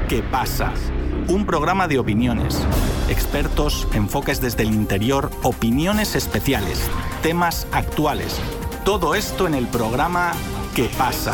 ¿Qué pasa? Un programa de opiniones, expertos, enfoques desde el interior, opiniones especiales, temas actuales. Todo esto en el programa ¿Qué pasa?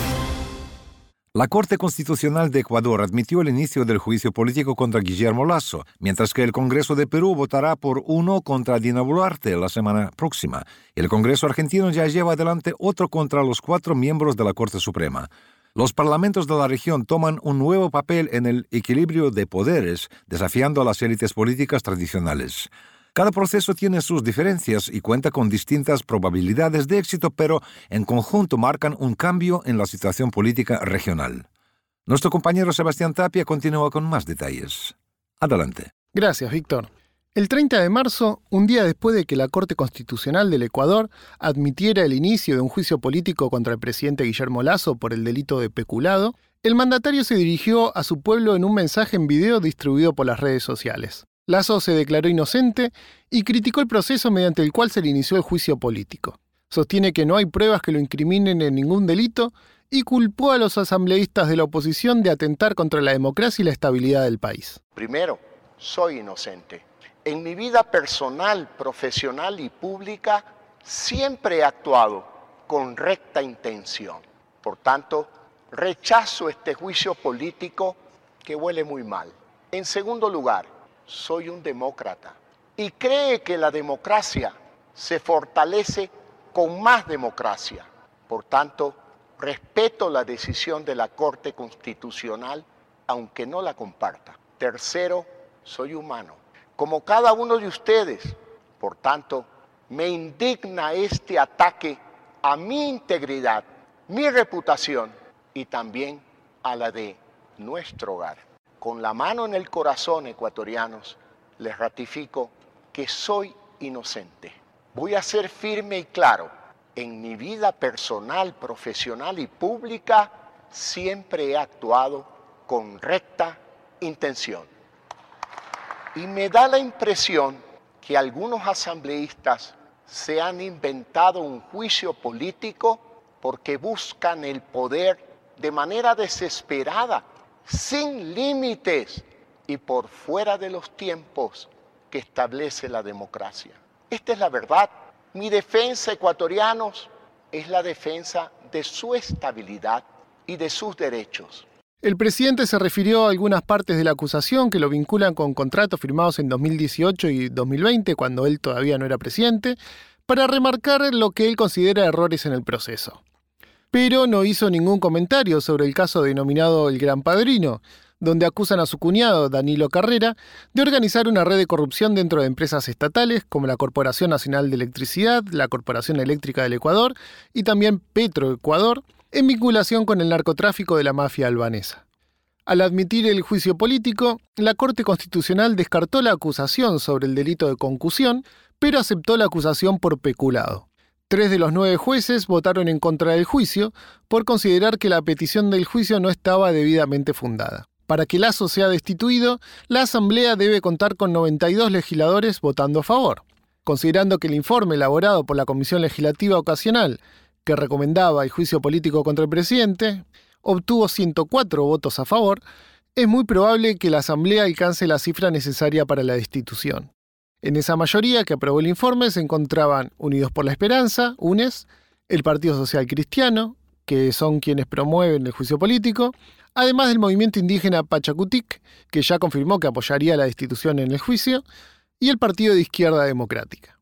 La Corte Constitucional de Ecuador admitió el inicio del juicio político contra Guillermo Lasso, mientras que el Congreso de Perú votará por uno contra Dina Boluarte la semana próxima. El Congreso argentino ya lleva adelante otro contra los 4 miembros de la Corte Suprema. Los parlamentos de la región toman un nuevo papel en el equilibrio de poderes, desafiando a las élites políticas tradicionales. Cada proceso tiene sus diferencias y cuenta con distintas probabilidades de éxito, pero en conjunto marcan un cambio en la situación política regional. Nuestro compañero Sebastián Tapia continúa con más detalles. Adelante. Gracias, Víctor. El 30 de marzo, un día después de que la Corte Constitucional del Ecuador admitiera el inicio de un juicio político contra el presidente Guillermo Lasso por el delito de peculado, el mandatario se dirigió a su pueblo en un mensaje en video distribuido por las redes sociales. Lasso se declaró inocente y criticó el proceso mediante el cual se le inició el juicio político. Sostiene que no hay pruebas que lo incriminen en ningún delito y culpó a los asambleístas de la oposición de atentar contra la democracia y la estabilidad del país. Primero, soy inocente. En mi vida personal, profesional y pública siempre he actuado con recta intención. Por tanto, rechazo este juicio político que huele muy mal. En segundo lugar, soy un demócrata y creo que la democracia se fortalece con más democracia. Por tanto, respeto la decisión de la Corte Constitucional, aunque no la comparta. Tercero, soy humano, como cada uno de ustedes. Por tanto, me indigna este ataque a mi integridad, mi reputación y también a la de nuestro hogar. Con la mano en el corazón, ecuatorianos, les ratifico que soy inocente. Voy a ser firme y claro. En mi vida personal, profesional y pública, siempre he actuado con recta intención. Y me da la impresión que algunos asambleístas se han inventado un juicio político porque buscan el poder de manera desesperada, sin límites y por fuera de los tiempos que establece la democracia. Esta es la verdad. Mi defensa, ecuatorianos, es la defensa de su estabilidad y de sus derechos. El presidente se refirió a algunas partes de la acusación que lo vinculan con contratos firmados en 2018 y 2020, cuando él todavía no era presidente, para remarcar lo que él considera errores en el proceso. Pero no hizo ningún comentario sobre el caso denominado El Gran Padrino, donde acusan a su cuñado, Danilo Carrera, de organizar una red de corrupción dentro de empresas estatales como la Corporación Nacional de Electricidad, la Corporación Eléctrica del Ecuador y también Petroecuador, en vinculación con el narcotráfico de la mafia albanesa. Al admitir el juicio político, la Corte Constitucional descartó la acusación sobre el delito de concusión, pero aceptó la acusación por peculado. 3 de los 9 jueces votaron en contra del juicio por considerar que la petición del juicio no estaba debidamente fundada. Para que Lasso sea destituido, la Asamblea debe contar con 92 legisladores votando a favor. Considerando que el informe elaborado por la Comisión Legislativa Ocasional, que recomendaba el juicio político contra el presidente, obtuvo 104 votos a favor, es muy probable que la Asamblea alcance la cifra necesaria para la destitución. En esa mayoría que aprobó el informe se encontraban Unidos por la Esperanza, UNES, el Partido Social Cristiano, que son quienes promueven el juicio político, además del movimiento indígena Pachacutic, que ya confirmó que apoyaría la destitución en el juicio, y el Partido de Izquierda Democrática.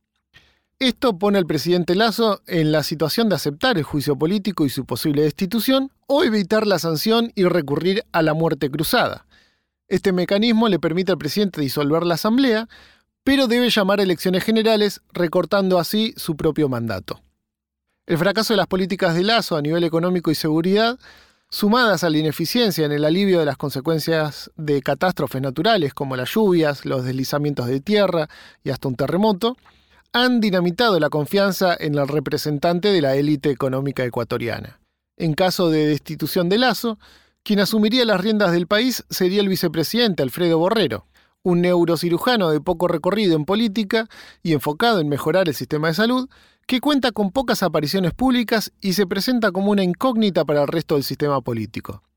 Esto pone al presidente Lasso en la situación de aceptar el juicio político y su posible destitución, o evitar la sanción y recurrir a la muerte cruzada. Este mecanismo le permite al presidente disolver la Asamblea, pero debe llamar a elecciones generales, recortando así su propio mandato. El fracaso de las políticas de Lasso a nivel económico y seguridad, sumadas a la ineficiencia en el alivio de las consecuencias de catástrofes naturales como las lluvias, los deslizamientos de tierra y hasta un terremoto, han dinamitado la confianza en el representante de la élite económica ecuatoriana. En caso de destitución de Lasso, quien asumiría las riendas del país sería el vicepresidente Alfredo Borrero, un neurocirujano de poco recorrido en política y enfocado en mejorar el sistema de salud, que cuenta con pocas apariciones públicas y se presenta como una incógnita para el resto del sistema político.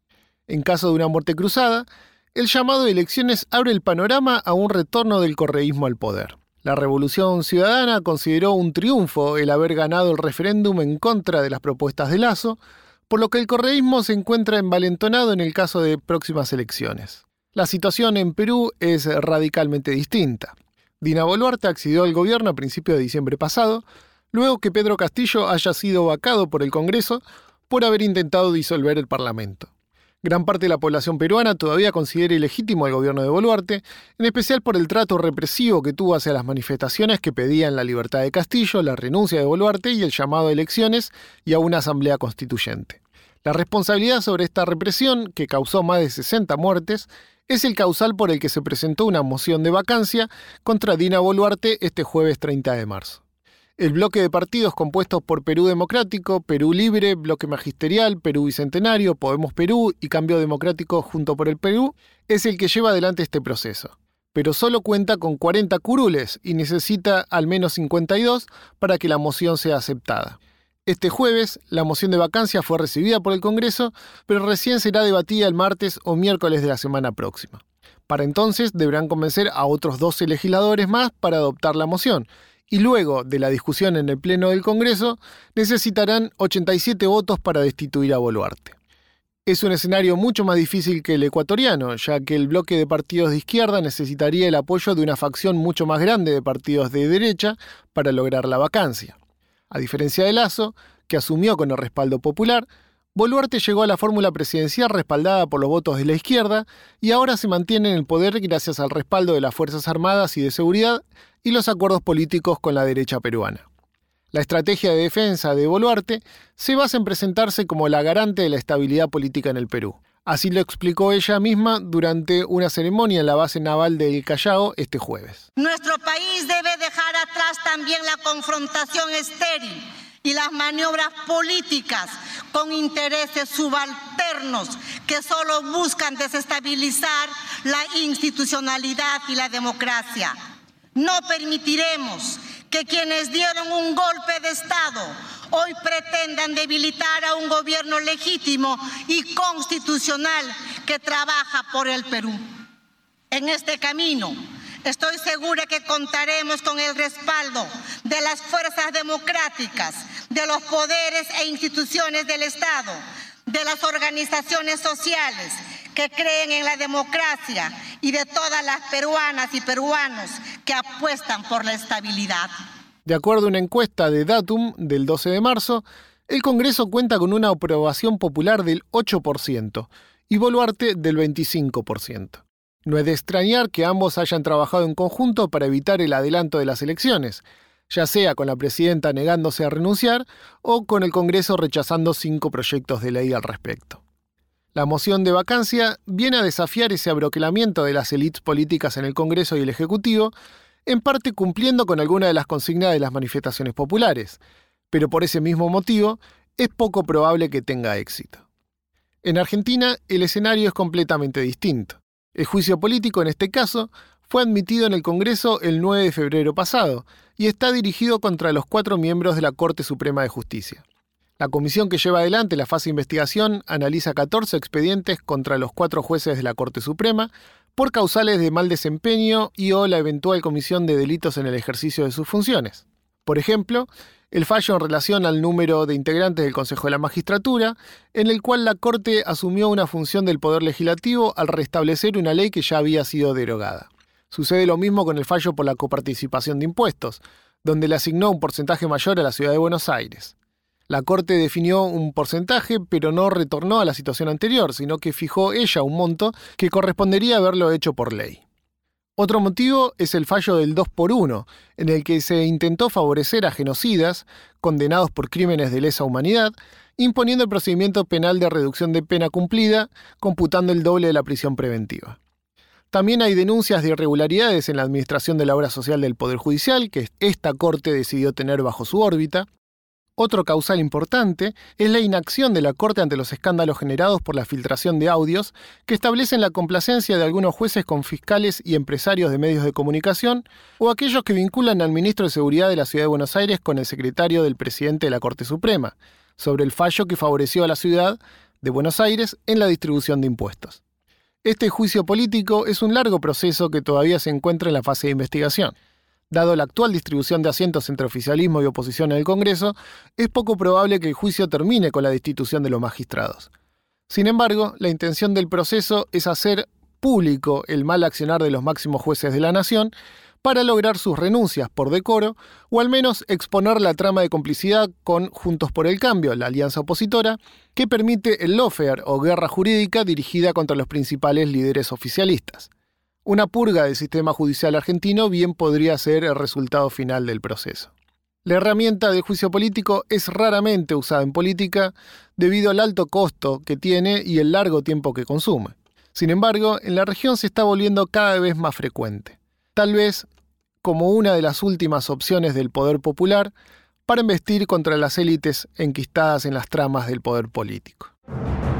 En caso de una muerte cruzada, el llamado de elecciones abre el panorama a un retorno del correísmo al poder. La Revolución Ciudadana consideró un triunfo el haber ganado el referéndum en contra de las propuestas de Lasso, por lo que el correísmo se encuentra envalentonado en el caso de próximas elecciones. La situación en Perú es radicalmente distinta. Dina Boluarte accedió al gobierno a principios de diciembre pasado, luego que Pedro Castillo haya sido vacado por el Congreso por haber intentado disolver el Parlamento. Gran parte de la población peruana todavía considera ilegítimo al gobierno de Boluarte, en especial por el trato represivo que tuvo hacia las manifestaciones que pedían la libertad de Castillo, la renuncia de Boluarte y el llamado a elecciones y a una asamblea constituyente. La responsabilidad sobre esta represión, que causó más de 60 muertes, es el causal por el que se presentó una moción de vacancia contra Dina Boluarte este jueves 30 de marzo. El bloque de partidos compuestos por Perú Democrático, Perú Libre, Bloque Magisterial, Perú Bicentenario, Podemos Perú y Cambio Democrático Junto por el Perú es el que lleva adelante este proceso. Pero solo cuenta con 40 curules y necesita al menos 52 para que la moción sea aceptada. Este jueves, la moción de vacancia fue recibida por el Congreso, pero recién será debatida el martes o miércoles de la semana próxima. Para entonces deberán convencer a otros 12 legisladores más para adoptar la moción, y luego de la discusión en el Pleno del Congreso, necesitarán 87 votos para destituir a Boluarte. Es un escenario mucho más difícil que el ecuatoriano, ya que el bloque de partidos de izquierda necesitaría el apoyo de una facción mucho más grande de partidos de derecha para lograr la vacancia. A diferencia de Lasso, que asumió con el respaldo popular, Boluarte llegó a la fórmula presidencial respaldada por los votos de la izquierda y ahora se mantiene en el poder gracias al respaldo de las Fuerzas Armadas y de Seguridad y los acuerdos políticos con la derecha peruana. La estrategia de defensa de Boluarte se basa en presentarse como la garante de la estabilidad política en el Perú. Así lo explicó ella misma durante una ceremonia en la base naval de El Callao este jueves. Nuestro país debe dejar atrás también la confrontación estéril y las maniobras políticas con intereses subalternos que solo buscan desestabilizar la institucionalidad y la democracia. No permitiremos que quienes dieron un golpe de Estado hoy pretendan debilitar a un gobierno legítimo y constitucional que trabaja por el Perú. En este camino, estoy segura que contaremos con el respaldo de las fuerzas democráticas, de los poderes e instituciones del Estado, de las organizaciones sociales que creen en la democracia y de todas las peruanas y peruanos que apuestan por la estabilidad. De acuerdo a una encuesta de Datum del 12 de marzo, el Congreso cuenta con una aprobación popular del 8% y Boluarte del 25%. No es de extrañar que ambos hayan trabajado en conjunto para evitar el adelanto de las elecciones, ya sea con la presidenta negándose a renunciar o con el Congreso rechazando 5 proyectos de ley al respecto. La moción de vacancia viene a desafiar ese abroquelamiento de las élites políticas en el Congreso y el Ejecutivo, en parte cumpliendo con alguna de las consignas de las manifestaciones populares, pero por ese mismo motivo es poco probable que tenga éxito. En Argentina, el escenario es completamente distinto. El juicio político, en este caso, fue admitido en el Congreso el 9 de febrero pasado y está dirigido contra los 4 miembros de la Corte Suprema de Justicia. La comisión que lleva adelante la fase de investigación analiza 14 expedientes contra los 4 jueces de la Corte Suprema por causales de mal desempeño y o la eventual comisión de delitos en el ejercicio de sus funciones. Por ejemplo, el fallo en relación al número de integrantes del Consejo de la Magistratura, en el cual la Corte asumió una función del Poder Legislativo al restablecer una ley que ya había sido derogada. Sucede lo mismo con el fallo por la coparticipación de impuestos, donde le asignó un porcentaje mayor a la Ciudad de Buenos Aires. La Corte definió un porcentaje, pero no retornó a la situación anterior, sino que fijó ella un monto que correspondería a haberlo hecho por ley. Otro motivo es el fallo del 2x1, en el que se intentó favorecer a genocidas condenados por crímenes de lesa humanidad, imponiendo el procedimiento penal de reducción de pena cumplida, computando el doble de la prisión preventiva. También hay denuncias de irregularidades en la administración de la obra social del Poder Judicial, que esta Corte decidió tener bajo su órbita. Otro causal importante es la inacción de la Corte ante los escándalos generados por la filtración de audios que establecen la complacencia de algunos jueces con fiscales y empresarios de medios de comunicación o aquellos que vinculan al ministro de Seguridad de la Ciudad de Buenos Aires con el secretario del presidente de la Corte Suprema, sobre el fallo que favoreció a la ciudad de Buenos Aires en la distribución de impuestos. Este juicio político es un largo proceso que todavía se encuentra en la fase de investigación. Dado la actual distribución de asientos entre oficialismo y oposición en el Congreso, es poco probable que el juicio termine con la destitución de los magistrados. Sin embargo, la intención del proceso es hacer público el mal accionar de los máximos jueces de la nación para lograr sus renuncias por decoro o al menos exponer la trama de complicidad con Juntos por el Cambio, la alianza opositora, que permite el lawfare o guerra jurídica dirigida contra los principales líderes oficialistas. Una purga del sistema judicial argentino bien podría ser el resultado final del proceso. La herramienta del juicio político es raramente usada en política debido al alto costo que tiene y el largo tiempo que consume. Sin embargo, en la región se está volviendo cada vez más frecuente, tal vez como una de las últimas opciones del poder popular para embestir contra las élites enquistadas en las tramas del poder político.